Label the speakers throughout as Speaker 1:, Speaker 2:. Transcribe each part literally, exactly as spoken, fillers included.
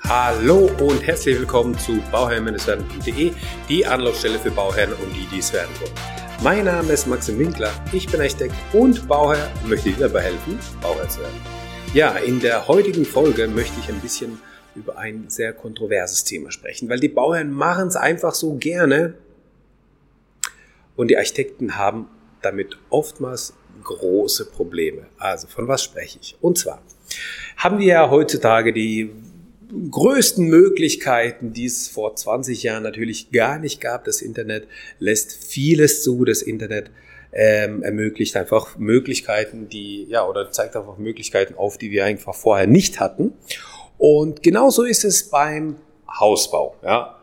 Speaker 1: Hallo und herzlich willkommen zu bauherren-werden punkt de, die Anlaufstelle für Bauherren und die, die es werden wollen. Mein Name ist Maxim Winkler, ich bin Architekt und Bauherr und möchte dir dabei helfen, Bauherr zu werden. Ja, in der heutigen Folge möchte ich ein bisschen über ein sehr kontroverses Thema sprechen, weil die Bauherren machen es einfach so gerne und die Architekten haben damit oftmals große Probleme. Also von was spreche ich? Und zwar haben wir ja heutzutage die größten Möglichkeiten, die es vor zwanzig Jahren natürlich gar nicht gab. Das Internet lässt vieles zu. Das Internet ähm, ermöglicht einfach Möglichkeiten, die, ja, oder zeigt einfach Möglichkeiten auf, die wir einfach vorher nicht hatten. Und genauso ist es beim Hausbau, ja.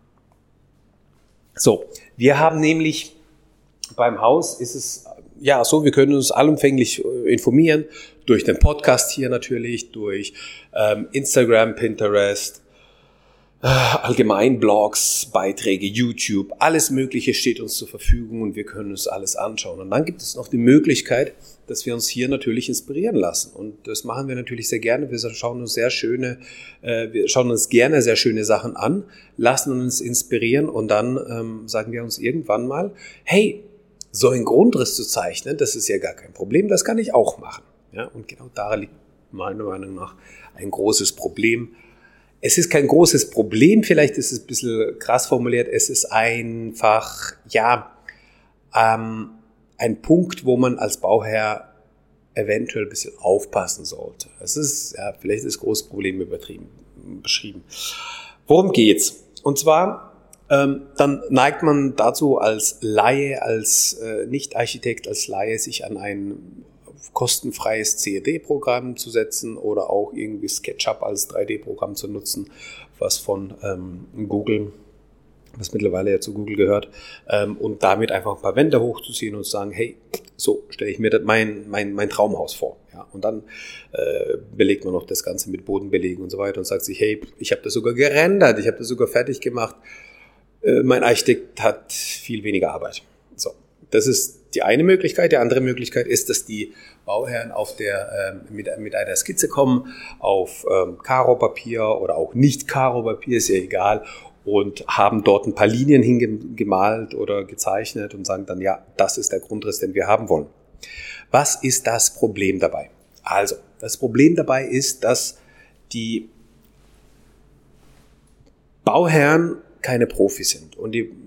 Speaker 1: So, wir haben nämlich beim Haus ist es ja so, wir können uns allumfänglich informieren, durch den Podcast hier natürlich, durch ähm, Instagram, Pinterest, äh, allgemein Blogs, Beiträge, YouTube, alles Mögliche steht uns zur Verfügung und wir können uns alles anschauen. Und dann gibt es noch die Möglichkeit, dass wir uns hier natürlich inspirieren lassen. Und das machen wir natürlich sehr gerne. Wir schauen uns sehr schöne, äh, wir schauen uns gerne sehr schöne Sachen an, lassen uns inspirieren und dann ähm, sagen wir uns irgendwann mal, hey, so einen Grundriss zu zeichnen, das ist ja gar kein Problem, das kann ich auch machen. Ja, und genau darin liegt meiner Meinung nach ein großes Problem. Es ist kein großes Problem, vielleicht ist es ein bisschen krass formuliert, es ist einfach, ja, ähm, ein Punkt, wo man als Bauherr eventuell ein bisschen aufpassen sollte. Es ist, ja, vielleicht ist das große Problem übertrieben, beschrieben. Worum geht's? Und zwar, ähm, dann neigt man dazu als Laie, als äh, Nicht-Architekt, als Laie, sich an ein kostenfreies C A D-Programm zu setzen oder auch irgendwie SketchUp als drei D-Programm zu nutzen, was von ähm, Google, was mittlerweile ja zu Google gehört, ähm, und damit einfach ein paar Wände hochzuziehen und zu sagen, hey, so stelle ich mir das mein, mein, mein Traumhaus vor. Ja, und dann äh, belegt man noch das Ganze mit Bodenbelegen und so weiter und sagt sich, hey, ich habe das sogar gerendert, ich habe das sogar fertig gemacht, äh, mein Architekt hat viel weniger Arbeit. So, das ist die eine Möglichkeit. Die andere Möglichkeit ist, dass die Bauherren auf der, ähm, mit, mit einer Skizze kommen, auf ähm, Karo-Papier oder auch nicht Karo-Papier, ist ja egal, und haben dort ein paar Linien hingemalt oder gezeichnet und sagen dann, ja, das ist der Grundriss, den wir haben wollen. Was ist das Problem dabei? Also, das Problem dabei ist, dass die Bauherren keine Profis sind und die, äh,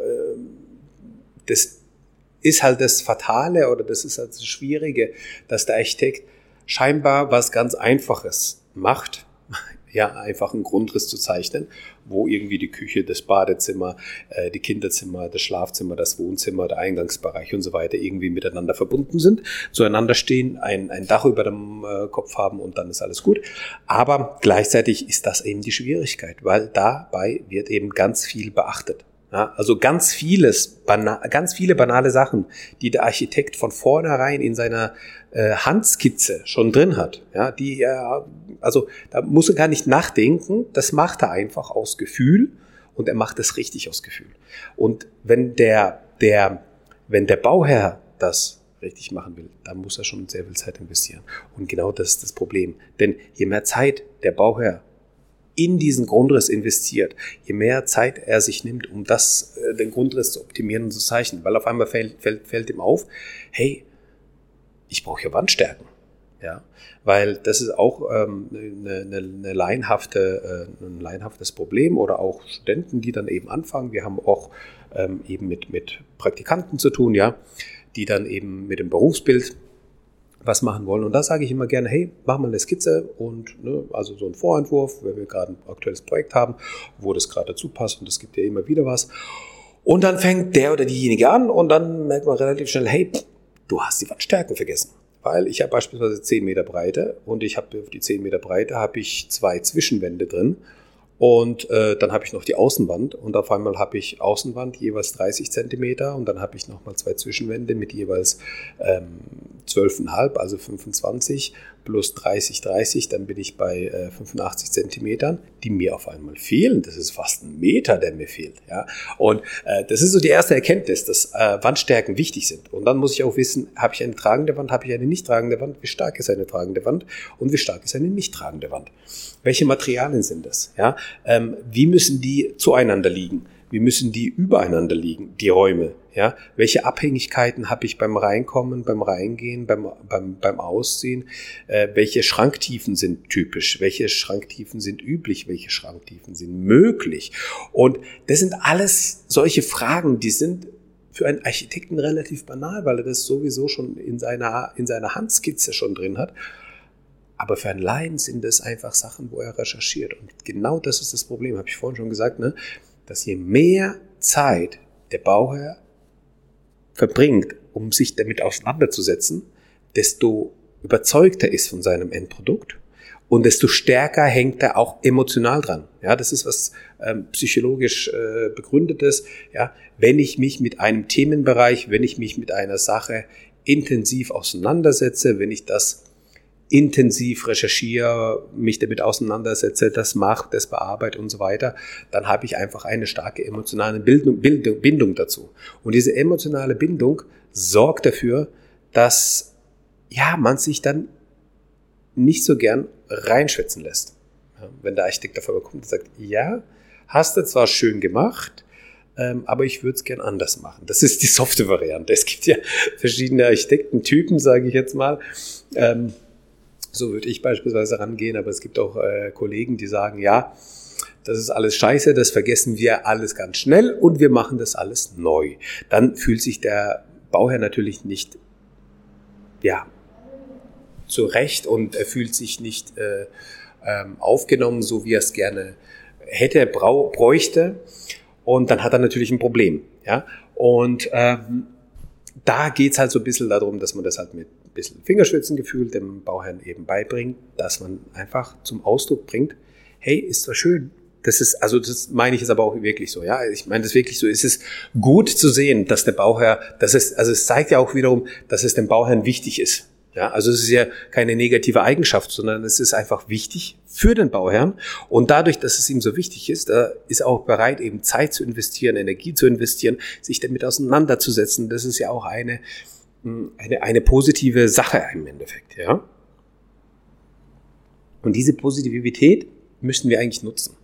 Speaker 1: das ist halt das Fatale oder das ist halt das Schwierige, dass der Architekt scheinbar was ganz Einfaches macht, ja, einfach einen Grundriss zu zeichnen, wo irgendwie die Küche, das Badezimmer, äh, die Kinderzimmer, das Schlafzimmer, das Wohnzimmer, der Eingangsbereich und so weiter irgendwie miteinander verbunden sind, zueinander stehen, ein, ein Dach über dem äh, Kopf haben und dann ist alles gut. Aber gleichzeitig ist das eben die Schwierigkeit, weil dabei wird eben ganz viel beachtet. Ja, also ganz vieles, bana- ganz viele banale Sachen, die der Architekt von vornherein in seiner äh, Handskizze schon drin hat. Ja, die, äh, also da muss er gar nicht nachdenken, das macht er einfach aus Gefühl und er macht es richtig aus Gefühl. Und wenn der, der, wenn der Bauherr das richtig machen will, dann muss er schon sehr viel Zeit investieren. Und genau das ist das Problem. Denn je mehr Zeit der Bauherr in diesen Grundriss investiert, je mehr Zeit er sich nimmt, um das, äh, den Grundriss zu optimieren und zu zeichnen, weil auf einmal fällt, fällt, fällt ihm auf, hey, ich brauche ja Wandstärken, ja, weil das ist auch ähm, eine, eine, eine laienhafte, äh, ein laienhaftes Problem oder auch Studenten, die dann eben anfangen. Wir haben auch ähm, eben mit, mit Praktikanten zu tun, ja, die dann eben mit dem Berufsbild was machen wollen. Und da sage ich immer gerne, hey, mach mal eine Skizze und ne, also so einen Vorentwurf, wenn wir gerade ein aktuelles Projekt haben, wo das gerade dazu passt und es gibt ja immer wieder was. Und dann fängt der oder diejenige an und dann merkt man relativ schnell, hey, du hast die Wandstärken vergessen. Weil ich habe beispielsweise zehn Meter Breite und ich habe auf die zehn Meter Breite habe ich zwei Zwischenwände drin. Und äh, dann habe ich noch die Außenwand und auf einmal habe ich Außenwand jeweils dreißig Zentimeter und dann habe ich nochmal zwei Zwischenwände mit jeweils ähm, zwölf Komma fünf, also fünfundzwanzig plus dreißig, dreißig, dann bin ich bei äh, fünfundachtzig Zentimetern, die mir auf einmal fehlen. Das ist fast ein Meter, der mir fehlt. Ja? Und äh, das ist so die erste Erkenntnis, dass äh, Wandstärken wichtig sind. Und dann muss ich auch wissen, habe ich eine tragende Wand, habe ich eine nicht tragende Wand, wie stark ist eine tragende Wand und wie stark ist eine nicht tragende Wand. Welche Materialien sind das? Ja? Ähm, wie müssen die zueinander liegen? Wie müssen die übereinander liegen, die Räume? Ja? Welche Abhängigkeiten habe ich beim Reinkommen, beim Reingehen, beim, beim, beim Ausziehen? Äh, welche Schranktiefen sind typisch? Welche Schranktiefen sind üblich? Welche Schranktiefen sind möglich? Und das sind alles solche Fragen, die sind für einen Architekten relativ banal, weil er das sowieso schon in seiner, in seiner Handskizze schon drin hat. Aber für einen Laien sind das einfach Sachen, wo er recherchiert. Und genau das ist das Problem, habe ich vorhin schon gesagt, ne? Dass je mehr Zeit der Bauherr verbringt, um sich damit auseinanderzusetzen, desto überzeugter ist von seinem Endprodukt und desto stärker hängt er auch emotional dran. Ja, das ist was ähm, psychologisch äh, begründetes. Ja, wenn ich mich mit einem Themenbereich, wenn ich mich mit einer Sache intensiv auseinandersetze, wenn ich das intensiv recherchiere, mich damit auseinandersetze, das mache, das bearbeite und so weiter, dann habe ich einfach eine starke emotionale Bildung, Bildung, Bindung dazu. Und diese emotionale Bindung sorgt dafür, dass ja, man sich dann nicht so gern reinschwätzen lässt. Ja, wenn der Architekt auf einmal kommt und sagt, ja, hast du zwar schön gemacht, ähm, aber ich würde es gern anders machen. Das ist die softe Variante. Es gibt ja verschiedene Architektentypen, sage ich jetzt mal. Ähm, So würde ich beispielsweise rangehen, aber es gibt auch äh, Kollegen, die sagen, ja, das ist alles scheiße, das vergessen wir alles ganz schnell und wir machen das alles neu. Dann fühlt sich der Bauherr natürlich nicht ja, zurecht und er fühlt sich nicht äh, ähm, aufgenommen, so wie er es gerne hätte, brau- bräuchte. Und dann hat er natürlich ein Problem. Ja? Und ähm, da geht's halt so ein bisschen darum, dass man das halt mit ein bisschen Fingerspitzengefühl dem Bauherrn eben beibringt, dass man einfach zum Ausdruck bringt, hey, ist zwar schön, das ist, also das meine ich jetzt aber auch wirklich so, ja, ich meine das wirklich so, es ist gut zu sehen, dass der Bauherr, dass es, also es zeigt ja auch wiederum, dass es dem Bauherrn wichtig ist. Ja, also es ist ja keine negative Eigenschaft, sondern es ist einfach wichtig für den Bauherrn. Und dadurch, dass es ihm so wichtig ist, da ist er auch bereit, eben Zeit zu investieren, Energie zu investieren, sich damit auseinanderzusetzen. Das ist ja auch eine, eine, eine positive Sache im Endeffekt, ja. Und diese Positivität müssen wir eigentlich nutzen.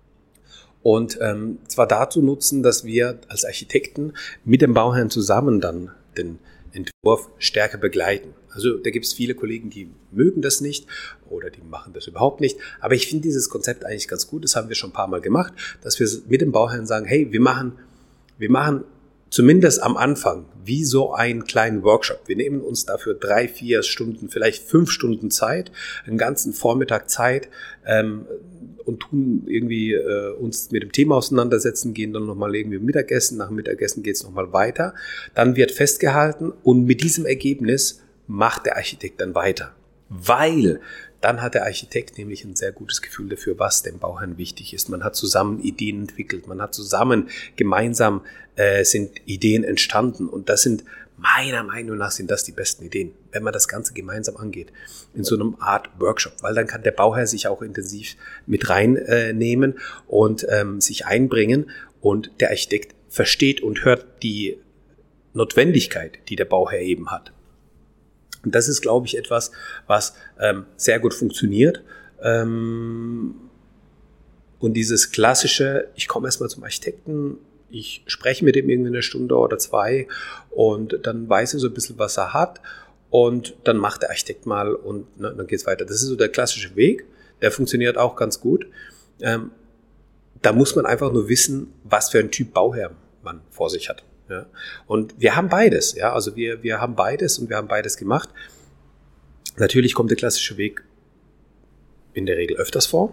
Speaker 1: Und ähm, zwar dazu nutzen, dass wir als Architekten mit dem Bauherrn zusammen dann den Entwurf stärker begleiten. Also da gibt es viele Kollegen, die mögen das nicht oder die machen das überhaupt nicht. Aber ich finde dieses Konzept eigentlich ganz gut. Das haben wir schon ein paar Mal gemacht, dass wir mit dem Bauherrn sagen, hey, wir machen, wir machen zumindest am Anfang wie so einen kleinen Workshop. Wir nehmen uns dafür drei, vier Stunden, vielleicht fünf Stunden Zeit, einen ganzen Vormittag Zeit ähm, und tun irgendwie äh, uns mit dem Thema auseinandersetzen, gehen dann nochmal irgendwie Mittagessen. Nach dem Mittagessen geht es nochmal weiter. Dann wird festgehalten und mit diesem Ergebnis macht der Architekt dann weiter. Weil dann hat der Architekt nämlich ein sehr gutes Gefühl dafür, was dem Bauherrn wichtig ist. Man hat zusammen Ideen entwickelt, man hat zusammen, gemeinsam äh, sind Ideen entstanden und das sind, meiner Meinung nach sind das die besten Ideen, wenn man das Ganze gemeinsam angeht, in so einem Art Workshop, weil dann kann der Bauherr sich auch intensiv mit reinnehmen äh, und ähm, sich einbringen und der Architekt versteht und hört die Notwendigkeit, die der Bauherr eben hat. Und das ist, glaube ich, etwas, was ähm, sehr gut funktioniert. Ähm, und dieses klassische, ich komme erstmal zum Architekten, ich spreche mit ihm irgendwie eine Stunde oder zwei und dann weiß er so ein bisschen, was er hat und dann macht der Architekt mal und ne, dann geht es weiter. Das ist so der klassische Weg, der funktioniert auch ganz gut. Ähm, da muss man einfach nur wissen, was für ein Typ Bauherr man vor sich hat. Ja, und wir haben beides, ja, also wir, wir haben beides und wir haben beides gemacht. Natürlich kommt der klassische Weg in der Regel öfters vor.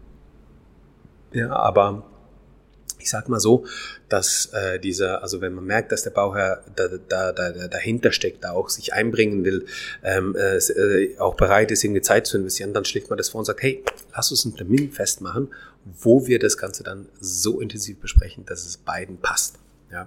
Speaker 1: Ja, aber ich sag mal so, dass äh, dieser, also wenn man merkt, dass der Bauherr da, da, da, dahinter steckt, da auch sich einbringen will, ähm, äh, auch bereit ist, irgendwie Zeit zu investieren, dann schlägt man das vor und sagt, hey, lass uns einen Termin festmachen, wo wir das Ganze dann so intensiv besprechen, dass es beiden passt. Ja.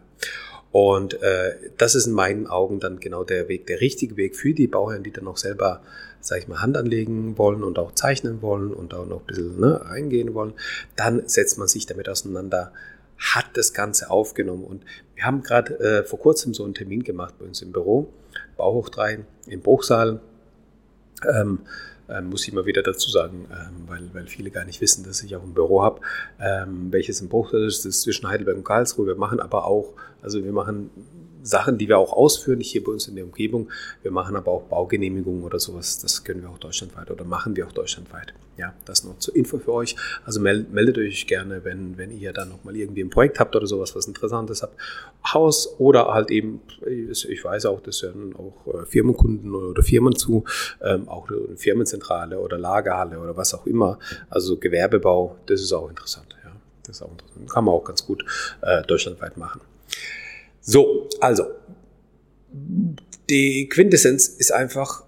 Speaker 1: Und äh, das ist in meinen Augen dann genau der Weg, der richtige Weg für die Bauherren, die dann auch selber sage ich mal, Hand anlegen wollen und auch zeichnen wollen und auch noch ein bisschen ne, eingehen wollen, dann setzt man sich damit auseinander, hat das Ganze aufgenommen. Und wir haben gerade äh, vor kurzem so einen Termin gemacht bei uns im Büro, Bauhoch drei im Bruchsal. Ähm, ähm, muss ich mal wieder dazu sagen, ähm, weil, weil viele gar nicht wissen, dass ich auch ein Büro habe, ähm, welches im Bruchsal ist. Das ist zwischen Heidelberg und Karlsruhe. Wir machen aber auch, also wir machen Sachen, die wir auch ausführen, nicht hier bei uns in der Umgebung. Wir machen aber auch Baugenehmigungen oder sowas. Das können wir auch deutschlandweit oder machen wir auch deutschlandweit. Ja, das noch zur Info für euch. Also meldet, meldet euch gerne, wenn, wenn ihr dann nochmal irgendwie ein Projekt habt oder sowas, was Interessantes habt. Haus oder halt eben, ich weiß auch, das hören auch Firmenkunden oder Firmen zu, ähm, auch eine Firmenzentrale oder Lagerhalle oder was auch immer. Also Gewerbebau, das ist auch interessant. Ja, das ist auch interessant. Kann man auch ganz gut äh, deutschlandweit machen. So, also, die Quintessenz ist einfach,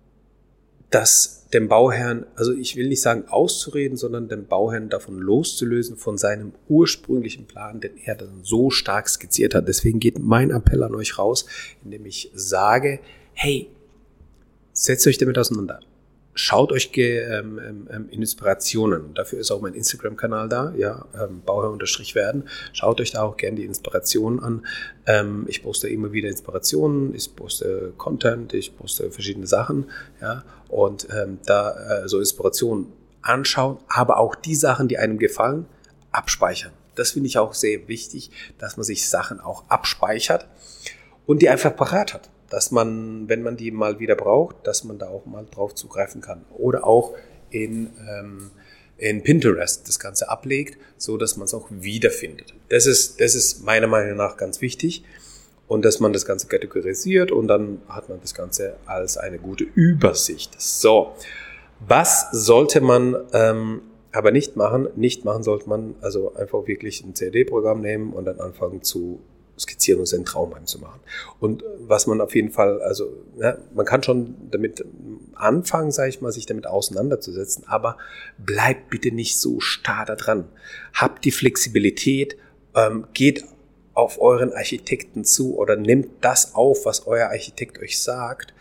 Speaker 1: dass dem Bauherrn, also ich will nicht sagen auszureden, sondern den Bauherrn davon loszulösen von seinem ursprünglichen Plan, den er dann so stark skizziert hat. Deswegen geht mein Appell an euch raus, indem ich sage, hey, setzt euch damit auseinander. Schaut euch ähm, ähm, Inspirationen. Dafür ist auch mein Instagram-Kanal da, ja, ähm, Bauherr-werden. Schaut euch da auch gerne die Inspirationen an. Ähm, ich poste immer wieder Inspirationen, ich poste Content, ich poste verschiedene Sachen, ja, und ähm, da äh, so Inspirationen anschauen, aber auch die Sachen, die einem gefallen, abspeichern. Das finde ich auch sehr wichtig, dass man sich Sachen auch abspeichert und die einfach parat hat. Dass man, wenn man die mal wieder braucht, dass man da auch mal drauf zugreifen kann. Oder auch in, ähm, in Pinterest das Ganze ablegt, so dass man es auch wiederfindet. Das ist, das ist meiner Meinung nach ganz wichtig. Und dass man das Ganze kategorisiert und dann hat man das Ganze als eine gute Übersicht. So, was sollte man ähm, aber nicht machen? Nicht machen sollte man also einfach wirklich ein C A D-Programm nehmen und dann anfangen zu skizzieren und seinen Traum heimzumachen. Und was man auf jeden Fall, also ja, man kann schon damit anfangen, sage ich mal, sich damit auseinanderzusetzen, aber bleibt bitte nicht so starr da dran. Habt die Flexibilität, ähm, geht auf euren Architekten zu oder nehmt das auf, was euer Architekt euch sagt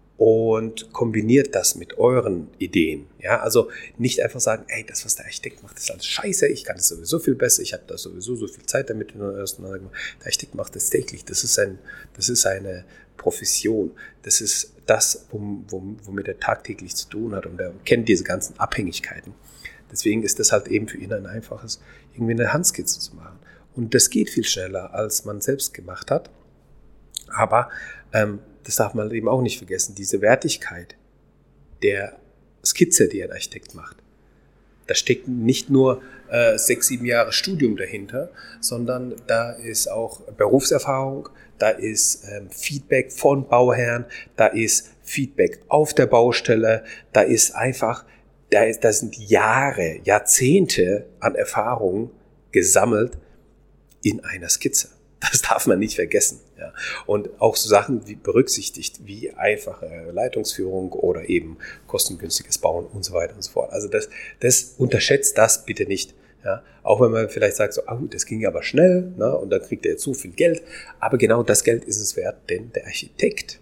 Speaker 1: und kombiniert das mit euren Ideen. Ja, also nicht einfach sagen, ey, das, was der Architekt macht, ist alles scheiße, ich kann das sowieso viel besser, ich habe da sowieso so viel Zeit damit auseinandergemacht. Der Architekt macht das täglich, das ist, ein, das ist eine Profession, das ist das, womit er tagtäglich zu tun hat und er kennt diese ganzen Abhängigkeiten. Deswegen ist das halt eben für ihn ein einfaches, irgendwie eine Handskizze zu machen. Und das geht viel schneller, als man selbst gemacht hat, aber ähm, das darf man eben auch nicht vergessen, diese Wertigkeit der Skizze, die ein Architekt macht. Da steckt nicht nur äh, sechs, sieben Jahre Studium dahinter, sondern da ist auch Berufserfahrung, da ist ähm, Feedback von Bauherren, da ist Feedback auf der Baustelle, da ist einfach, da, ist, da sind Jahre, Jahrzehnte an Erfahrung gesammelt in einer Skizze. Das darf man nicht vergessen. Ja. Und auch so Sachen wie berücksichtigt, wie einfache Leitungsführung oder eben kostengünstiges Bauen und so weiter und so fort. Also das, das unterschätzt das bitte nicht. Ja. Auch wenn man vielleicht sagt, so, ah, das ging aber schnell, ne, und dann kriegt er zu viel Geld. Aber genau das Geld ist es wert, denn der Architekt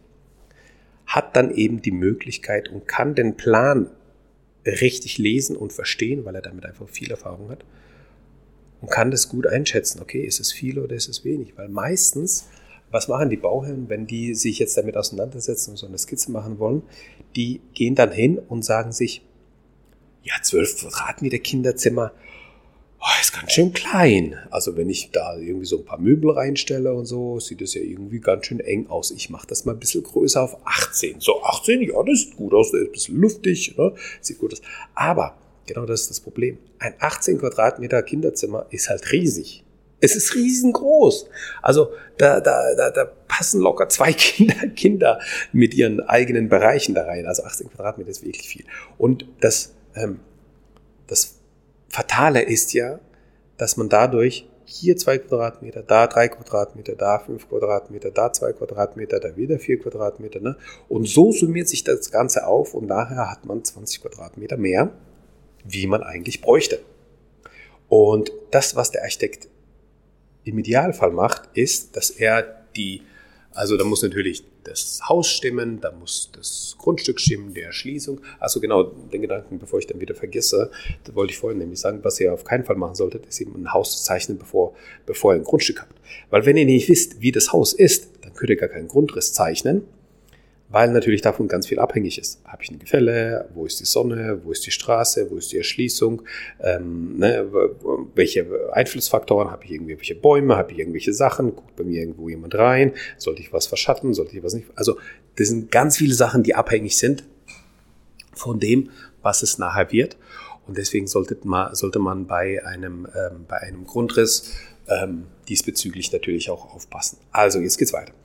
Speaker 1: hat dann eben die Möglichkeit und kann den Plan richtig lesen und verstehen, weil er damit einfach viel Erfahrung hat. Und kann das gut einschätzen, okay, ist es viel oder ist es wenig? Weil meistens, was machen die Bauherren, wenn die sich jetzt damit auseinandersetzen und so eine Skizze machen wollen, die gehen dann hin und sagen sich, ja, zwölf Quadratmeter Kinderzimmer, oh, ist ganz schön klein. Also wenn ich da irgendwie so ein paar Möbel reinstelle und so, sieht das ja irgendwie ganz schön eng aus. Ich mache das mal ein bisschen größer auf achtzehn. So achtzehn, ja, das sieht gut aus, das ist ein bisschen luftig, ne? Sieht gut aus. Aber genau das ist das Problem. Ein achtzehn Quadratmeter Kinderzimmer ist halt riesig. Es ist riesengroß. Also da, da, da, da passen locker zwei Kinder, Kinder mit ihren eigenen Bereichen da rein. Also achtzehn Quadratmeter ist wirklich viel. Und das, ähm, das Fatale ist ja, dass man dadurch hier zwei Quadratmeter, da drei Quadratmeter, da fünf Quadratmeter, da zwei Quadratmeter, da wieder vier Quadratmeter. Ne? Und so summiert sich das Ganze auf und nachher hat man zwanzig Quadratmeter mehr, wie man eigentlich bräuchte. Und das, was der Architekt im Idealfall macht, ist, dass er die, also da muss natürlich das Haus stimmen, da muss das Grundstück stimmen, die Erschließung. Also genau, den Gedanken, bevor ich dann wieder vergesse, das wollte ich vorhin nämlich sagen, was ihr auf keinen Fall machen solltet, ist eben ein Haus zu zeichnen, bevor, bevor ihr ein Grundstück habt. Weil wenn ihr nicht wisst, wie das Haus ist, dann könnt ihr gar keinen Grundriss zeichnen, weil natürlich davon ganz viel abhängig ist. Habe ich ein Gefälle? Wo ist die Sonne? Wo ist die Straße? Wo ist die Erschließung? Ähm, ne, welche Einflussfaktoren? Habe ich irgendwelche Bäume? Habe ich irgendwelche Sachen? Guckt bei mir irgendwo jemand rein? Sollte ich was verschatten? Sollte ich was nicht? Also das sind ganz viele Sachen, die abhängig sind von dem, was es nachher wird. Und deswegen sollte man, sollte man bei einem, ähm, bei einem Grundriss ähm, diesbezüglich natürlich auch aufpassen. Also jetzt geht's weiter.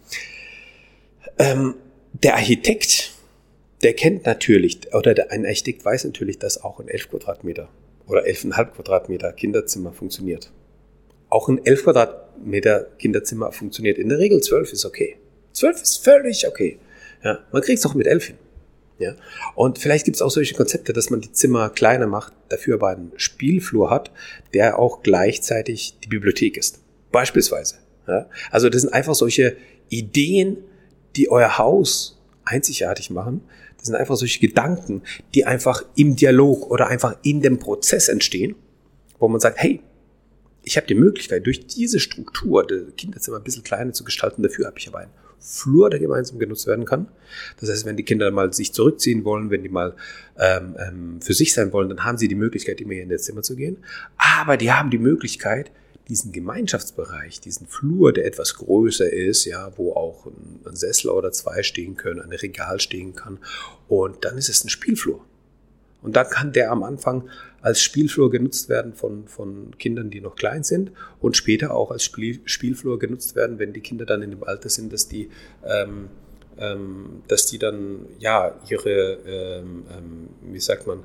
Speaker 1: Ähm, Der Architekt, der kennt natürlich, oder der, ein Architekt weiß natürlich, dass auch ein elf Quadratmeter oder elf Komma fünf Quadratmeter Kinderzimmer funktioniert. Auch ein elf Quadratmeter Kinderzimmer funktioniert. In der Regel zwölf ist okay. zwölf ist völlig okay. Ja, man kriegt es auch mit elf hin. Ja. Und vielleicht gibt es auch solche Konzepte, dass man die Zimmer kleiner macht, dafür aber einen Spielflur hat, der auch gleichzeitig die Bibliothek ist. Beispielsweise. Ja. Also das sind einfach solche Ideen, die euer Haus einzigartig machen. Das sind einfach solche Gedanken, die einfach im Dialog oder einfach in dem Prozess entstehen, wo man sagt, hey, ich habe die Möglichkeit, durch diese Struktur das Kinderzimmer ein bisschen kleiner zu gestalten. Dafür habe ich aber einen Flur, der gemeinsam genutzt werden kann. Das heißt, wenn die Kinder mal sich zurückziehen wollen, wenn die mal ähm, ähm, für sich sein wollen, dann haben sie die Möglichkeit, immer hier in das Zimmer zu gehen. Aber die haben die Möglichkeit, diesen Gemeinschaftsbereich, diesen Flur, der etwas größer ist, ja, wo auch ein, ein Sessel oder zwei stehen können, ein Regal stehen kann. Und dann ist es ein Spielflur. Und dann kann der am Anfang als Spielflur genutzt werden von, von Kindern, die noch klein sind, und später auch als Spiel, Spielflur genutzt werden, wenn die Kinder dann in dem Alter sind, dass die, ähm, ähm, dass die dann ja ihre, ähm, ähm, wie sagt man,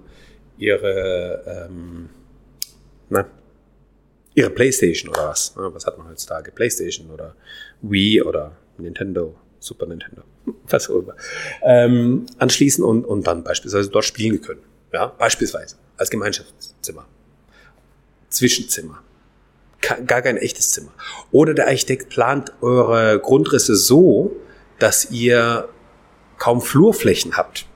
Speaker 1: ihre, ähm, na, ihre Playstation oder was. Was hat man heutzutage? Playstation oder Wii oder Nintendo, Super Nintendo, was auch immer. Ähm, anschließen und, und dann beispielsweise dort spielen können. Ja, beispielsweise als Gemeinschaftszimmer, Zwischenzimmer, gar kein echtes Zimmer. Oder der Architekt plant eure Grundrisse so, dass ihr kaum Flurflächen habt.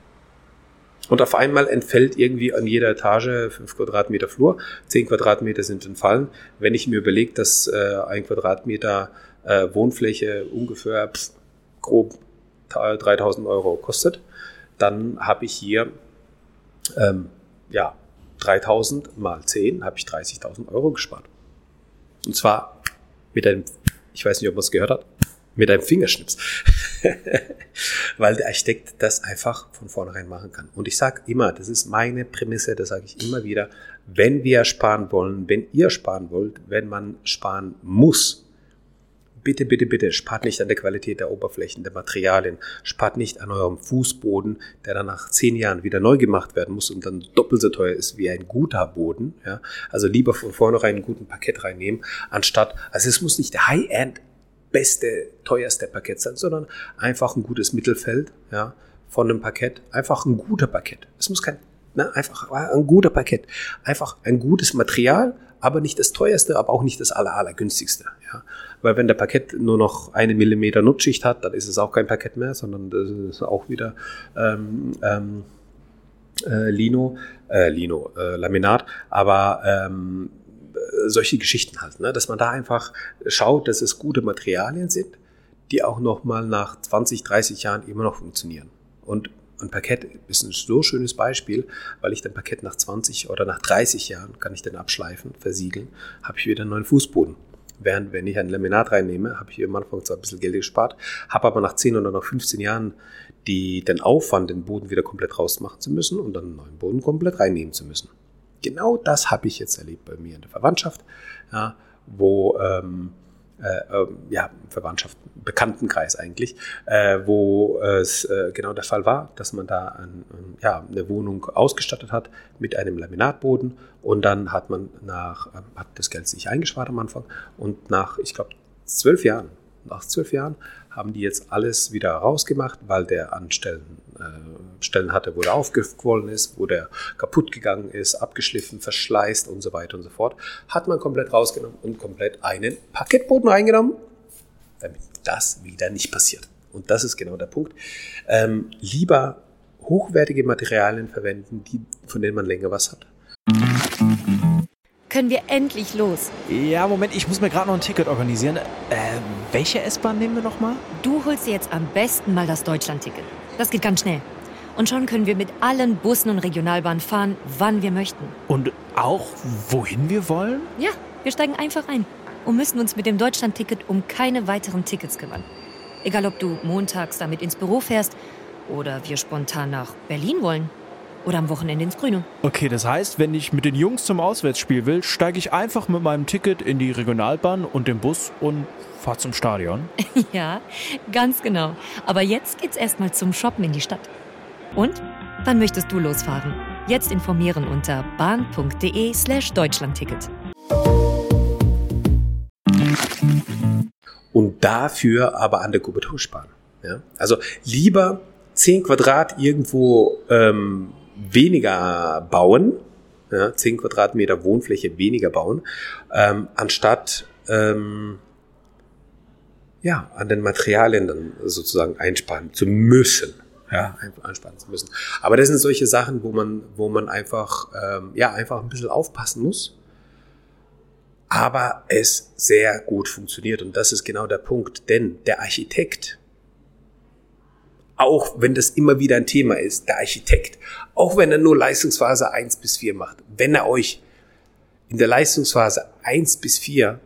Speaker 1: Und auf einmal entfällt irgendwie an jeder Etage fünf Quadratmeter Flur, zehn Quadratmeter sind entfallen. Wenn ich mir überlege, dass äh, ein Quadratmeter äh, Wohnfläche ungefähr pff, grob dreitausend Euro kostet, dann habe ich hier ähm, ja, dreitausend mal zehn, habe ich dreißigtausend Euro gespart. Und zwar mit einem, ich weiß nicht, ob man es gehört hat, mit einem Fingerschnips. Weil der Architekt das einfach von vornherein machen kann. Und ich sage immer, das ist meine Prämisse, das sage ich immer wieder, wenn wir sparen wollen, wenn ihr sparen wollt, wenn man sparen muss, bitte, bitte, bitte, spart nicht an der Qualität der Oberflächen, der Materialien, spart nicht an eurem Fußboden, der dann nach zehn Jahren wieder neu gemacht werden muss und dann doppelt so teuer ist wie ein guter Boden. Ja? Also lieber von vornherein einen guten Parkett reinnehmen, anstatt, also es muss nicht der High-End beste, teuerste Parkett sein, sondern einfach ein gutes Mittelfeld, ja, von einem Parkett, einfach ein guter Parkett. Es muss kein, ne, einfach ein guter Parkett, einfach ein gutes Material, aber nicht das teuerste, aber auch nicht das aller, allergünstigste, ja. Weil wenn der Parkett nur noch eine Millimeter Nutzschicht hat, dann ist es auch kein Parkett mehr, sondern das ist auch wieder ähm, ähm, äh, Lino, äh, Lino, äh, Laminat, aber ähm, solche Geschichten halt, ne? Dass man da einfach schaut, dass es gute Materialien sind, die auch nochmal nach zwanzig, dreißig Jahren immer noch funktionieren. Und ein Parkett ist ein so schönes Beispiel, weil ich den Parkett nach zwanzig oder nach dreißig Jahren kann ich den abschleifen, versiegeln, habe ich wieder einen neuen Fußboden. Während wenn ich ein Laminat reinnehme, habe ich am Anfang zwar ein bisschen Geld gespart, habe aber nach zehn oder nach fünfzehn Jahren die, den Aufwand, den Boden wieder komplett rausmachen zu müssen und dann einen neuen Boden komplett reinnehmen zu müssen. Genau das habe ich jetzt erlebt bei mir in der Verwandtschaft, ja, wo, ähm, äh, ja, Verwandtschaft, Bekanntenkreis eigentlich, äh, wo es äh, genau der Fall war, dass man da ein, ein, ja, eine Wohnung ausgestattet hat mit einem Laminatboden und dann hat man nach, äh, hat das Geld sich eingespart am Anfang und nach, ich glaube, zwölf Jahren, nach zwölf Jahren haben die jetzt alles wieder rausgemacht, weil der an Stellen, äh, Stellen hatte, wo der aufgequollen ist, wo der kaputt gegangen ist, abgeschliffen, verschleißt und so weiter und so fort. Hat man komplett rausgenommen und komplett einen Parkettboden reingenommen, damit das wieder nicht passiert. Und das ist genau der Punkt. Ähm, lieber hochwertige Materialien verwenden, die, von denen man länger was hat.
Speaker 2: Können wir endlich los?
Speaker 3: Ja, Moment, ich muss mir gerade noch ein Ticket organisieren. Äh, welche S-Bahn nehmen wir nochmal?
Speaker 2: Du holst dir jetzt am besten mal das Deutschland-Ticket. Das geht ganz schnell. Und schon können wir mit allen Bussen und Regionalbahnen fahren, wann wir möchten.
Speaker 3: Und auch, wohin wir wollen?
Speaker 2: Ja, wir steigen einfach ein und müssen uns mit dem Deutschland-Ticket um keine weiteren Tickets kümmern. Egal, ob du montags damit ins Büro fährst oder wir spontan nach Berlin wollen. Oder am Wochenende ins Grüne.
Speaker 3: Okay, das heißt, wenn ich mit den Jungs zum Auswärtsspiel will, steige ich einfach mit meinem Ticket in die Regionalbahn und den Bus und fahre zum Stadion.
Speaker 2: Ja, ganz genau. Aber jetzt geht's erstmal zum Shoppen in die Stadt. Und? Wann möchtest du losfahren? Jetzt informieren unter bahn.de slash Deutschlandticket.
Speaker 1: Und dafür aber an der Kurbeltour sparen. Ja? Also lieber zehn Quadrat irgendwo ähm, weniger bauen, ja, zehn Quadratmeter Wohnfläche weniger bauen, ähm, anstatt ähm, ja, an den Materialien dann sozusagen einsparen zu müssen. Ja, einfach einsparen zu müssen. Aber das sind solche Sachen, wo man, wo man einfach, ähm, ja, einfach ein bisschen aufpassen muss. Aber es sehr gut funktioniert. Und das ist genau der Punkt. Denn der Architekt, auch wenn das immer wieder ein Thema ist, der Architekt, auch wenn er nur Leistungsphase eins bis vier macht, wenn er euch in der Leistungsphase eins bis vier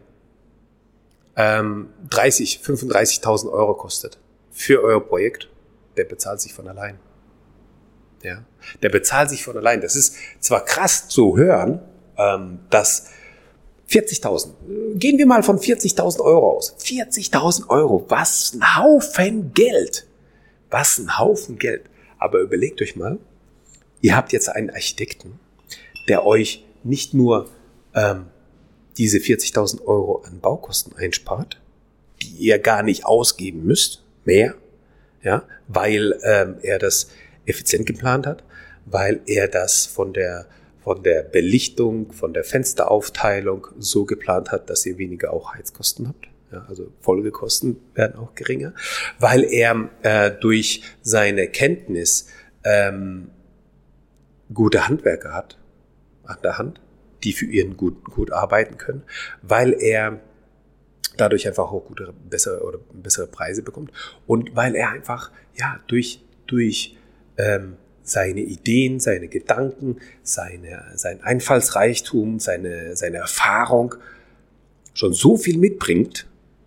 Speaker 1: ähm, dreißig, fünfunddreißigtausend Euro kostet für euer Projekt, der bezahlt sich von allein. Ja, der bezahlt sich von allein. Das ist zwar krass zu hören, ähm, dass vierzigtausend, gehen wir mal von vierzigtausend Euro aus. vierzigtausend Euro, was ein Haufen Geld. Was ein Haufen Geld. Aber überlegt euch mal, ihr habt jetzt einen Architekten, der euch nicht nur ähm, diese vierzigtausend Euro an Baukosten einspart, die ihr gar nicht ausgeben müsst, mehr, ja, weil ähm, er das effizient geplant hat, weil er das von der, von der Belichtung, von der Fensteraufteilung so geplant hat, dass ihr weniger auch Heizkosten habt. Ja, also Folgekosten werden auch geringer, weil er äh, durch seine Kenntnis ähm, gute Handwerker hat an der Hand, die für ihn gut, gut arbeiten können, weil er dadurch einfach auch gute, bessere oder bessere Preise bekommt und weil er einfach ja durch durch ähm, seine Ideen, seine Gedanken, seine sein Einfallsreichtum, seine seine Erfahrung schon so viel mitbringt,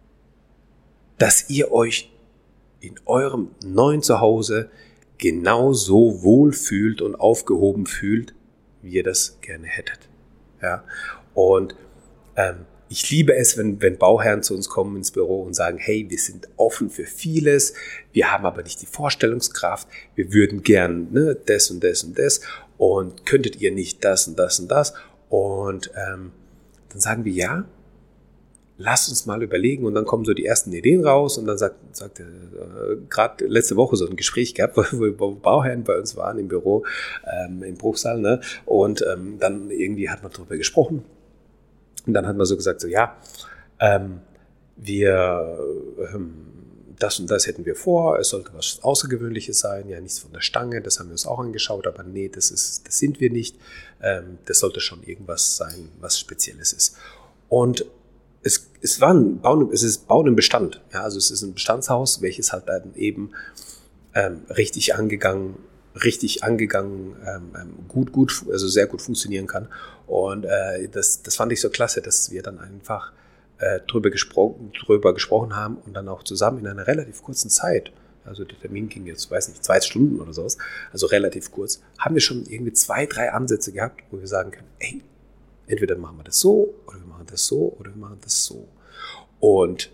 Speaker 1: dass ihr euch in eurem neuen Zuhause genauso wohlfühlt und aufgehoben fühlt, wie ihr das gerne hättet. Ja? Und ähm, ich liebe es, wenn, wenn Bauherren zu uns kommen ins Büro und sagen, hey, wir sind offen für vieles, wir haben aber nicht die Vorstellungskraft, wir würden gern ne, das und das und das und könntet ihr nicht das und das und das? Und ähm, dann sagen wir, ja, lass uns mal überlegen und dann kommen so die ersten Ideen raus und dann sagt, sagt er, äh, gerade letzte Woche so ein Gespräch gehabt, wo, wo Bauherren bei uns waren im Büro, ähm, im Bruchsal, ne? Und ähm, dann irgendwie hat man darüber gesprochen und dann hat man so gesagt, so ja, ähm, wir, ähm, das und das hätten wir vor, es sollte was Außergewöhnliches sein, ja nichts von der Stange, das haben wir uns auch angeschaut, aber nee, das ist, das sind wir nicht, ähm, das sollte schon irgendwas sein, was Spezielles ist. Und Es, es, war ein Bauen, es ist Bauen im Bestand. Ja, also es ist ein Bestandshaus, welches halt dann eben ähm, richtig angegangen, richtig angegangen, ähm, gut, gut, also sehr gut funktionieren kann. Und äh, das, das fand ich so klasse, dass wir dann einfach äh, drüber, gespro- drüber gesprochen haben und dann auch zusammen in einer relativ kurzen Zeit, also der Termin ging jetzt, weiß nicht, zwei Stunden oder sowas, also relativ kurz, haben wir schon irgendwie zwei, drei Ansätze gehabt, wo wir sagen können, ey, entweder machen wir das so, oder wir machen das so, oder wir machen das so. Und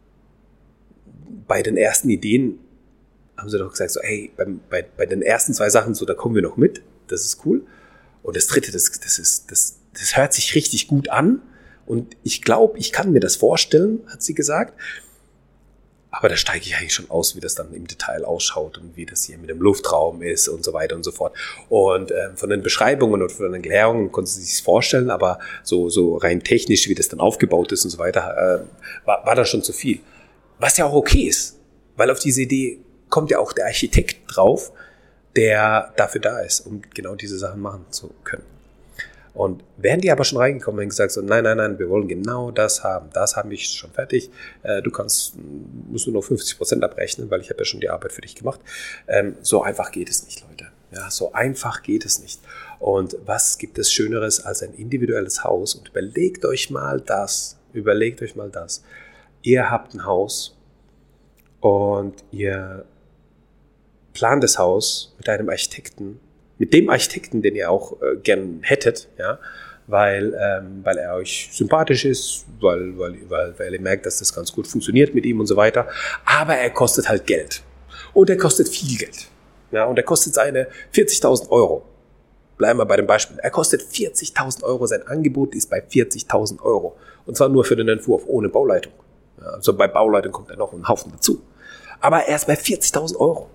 Speaker 1: bei den ersten Ideen haben sie doch gesagt, so, hey, bei, bei, bei den ersten zwei Sachen, so, da kommen wir noch mit, das ist cool. Und das dritte, das, das, ist, das, das hört sich richtig gut an. Und ich glaube, ich kann mir das vorstellen, hat sie gesagt. Aber da steige ich eigentlich schon aus, wie das dann im Detail ausschaut und wie das hier mit dem Luftraum ist und so weiter und so fort. Und äh, von den Beschreibungen und von den Erklärungen konnten sie sich vorstellen, aber so, so rein technisch, wie das dann aufgebaut ist und so weiter, äh, war, war da schon zu viel. Was ja auch okay ist. Weil auf diese Idee kommt ja auch der Architekt drauf, der dafür da ist, um genau diese Sachen machen zu können. Und wären die aber schon reingekommen und gesagt so, nein, nein, nein, wir wollen genau das haben, das haben wir schon fertig, äh, du kannst, musst nur noch fünfzig Prozent abrechnen, weil ich habe ja schon die Arbeit für dich gemacht. Ähm, so einfach geht es nicht, Leute. Ja, so einfach geht es nicht. Und was gibt es Schöneres als ein individuelles Haus? Und überlegt euch mal das, überlegt euch mal das. Ihr habt ein Haus und ihr plant das Haus mit einem Architekten, mit dem Architekten, den ihr auch äh, gern hättet, ja, weil, ähm, weil er euch sympathisch ist, weil, weil, weil, weil ihr merkt, dass das ganz gut funktioniert mit ihm und so weiter. Aber er kostet halt Geld. Und er kostet viel Geld. Ja, und er kostet seine vierzigtausend Euro. Bleiben wir bei dem Beispiel. Er kostet vierzigtausend Euro. Sein Angebot ist bei vierzigtausend Euro. Und zwar nur für den Entwurf ohne Bauleitung. Ja, also bei Bauleitung kommt er noch ein Haufen dazu. Aber er ist bei vierzigtausend Euro.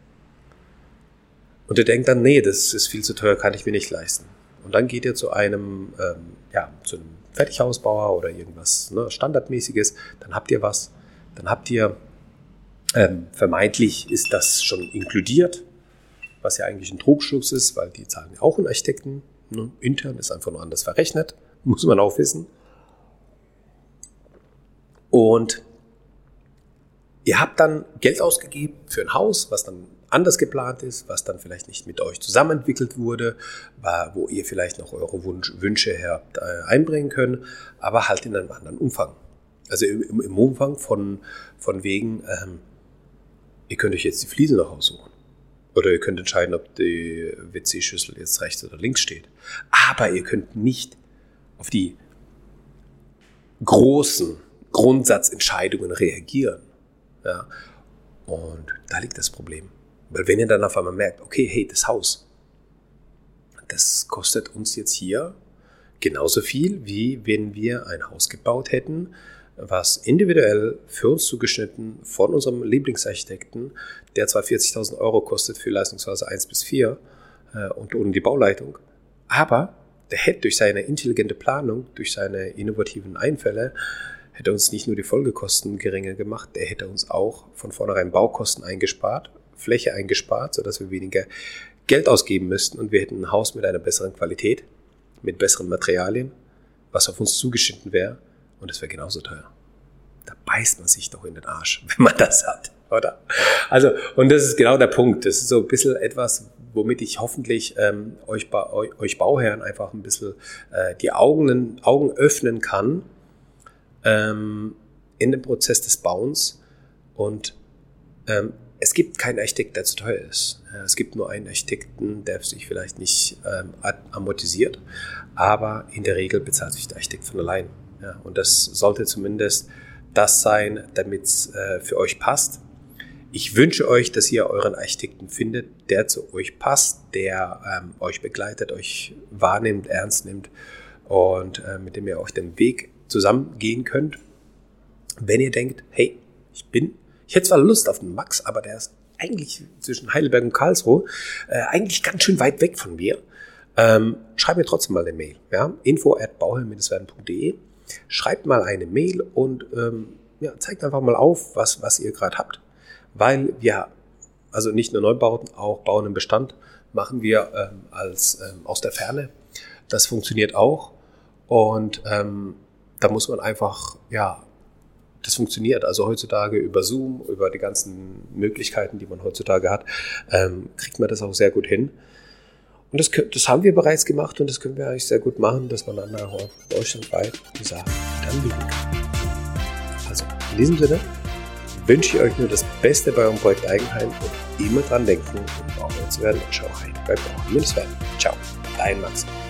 Speaker 1: Und ihr denkt dann, nee, das ist viel zu teuer, kann ich mir nicht leisten. Und dann geht ihr zu einem, ähm, ja, zu einem Fertighausbauer oder irgendwas ne, Standardmäßiges. Dann habt ihr was. Dann habt ihr, ähm, vermeintlich ist das schon inkludiert, was ja eigentlich ein Trugschluss ist, weil die zahlen ja auch einen Architekten. Ne? Intern ist einfach nur anders verrechnet, muss man auch wissen. Und ihr habt dann Geld ausgegeben für ein Haus, was dann anders geplant ist, was dann vielleicht nicht mit euch zusammen entwickelt wurde, wo ihr vielleicht noch eure Wunsch, Wünsche habt, äh, einbringen können, aber halt in einem anderen Umfang. Also im, im Umfang von, von wegen, ähm, ihr könnt euch jetzt die Fliese noch aussuchen. Oder ihr könnt entscheiden, ob die W C-Schüssel jetzt rechts oder links steht. Aber ihr könnt nicht auf die großen Grundsatzentscheidungen reagieren. Ja? Und da liegt das Problem. Weil wenn ihr dann auf einmal merkt, okay, hey, das Haus, das kostet uns jetzt hier genauso viel, wie wenn wir ein Haus gebaut hätten, was individuell für uns zugeschnitten von unserem Lieblingsarchitekten, der zwar vierzigtausend Euro kostet für Leistungsphase eins bis vier äh, und ohne die Bauleitung, aber der hätte durch seine intelligente Planung, durch seine innovativen Einfälle, hätte uns nicht nur die Folgekosten geringer gemacht, der hätte uns auch von vornherein Baukosten eingespart, Fläche eingespart, sodass wir weniger Geld ausgeben müssten und wir hätten ein Haus mit einer besseren Qualität, mit besseren Materialien, was auf uns zugeschnitten wäre und es wäre genauso teuer. Da beißt man sich doch in den Arsch, wenn man das hat, oder? Also, und das ist genau der Punkt. Das ist so ein bisschen etwas, womit ich hoffentlich ähm, euch, euch Bauherren einfach ein bisschen äh, die Augen, Augen öffnen kann ähm, in dem Prozess des Bauens und ähm, es gibt keinen Architekt, der zu teuer ist. Es gibt nur einen Architekten, der sich vielleicht nicht ähm, amortisiert, aber in der Regel bezahlt sich der Architekt von allein. Ja, und das sollte zumindest das sein, damit es äh, für euch passt. Ich wünsche euch, dass ihr euren Architekten findet, der zu euch passt, der ähm, euch begleitet, euch wahrnimmt, ernst nimmt und äh, mit dem ihr auch den Weg zusammen gehen könnt. Wenn ihr denkt, hey, ich bin Ich hätte zwar Lust auf den Max, aber der ist eigentlich zwischen Heidelberg und Karlsruhe äh, eigentlich ganz schön weit weg von mir. Ähm, schreibt mir trotzdem mal eine Mail. Ja? info at bauherr werden punkt de. Schreibt mal eine Mail und ähm, ja, zeigt einfach mal auf, was, was ihr gerade habt. Weil wir, also nicht nur Neubauten, auch Bauen im Bestand machen wir ähm, als ähm, aus der Ferne. Das funktioniert auch. Und ähm, da muss man einfach, ja, das funktioniert. Also heutzutage über Zoom, über die ganzen Möglichkeiten, die man heutzutage hat, ähm, kriegt man das auch sehr gut hin. Und das, das haben wir bereits gemacht und das können wir eigentlich sehr gut machen, dass man dann auch deutschlandweit die Sachen dann bieten kann. Also in diesem Sinne wünsche ich euch nur das Beste bei eurem Projekt Eigenheim und immer dran denken, um Bauherr zu werden. Schau rein bei Bauherr werden. Ciao, dein Max.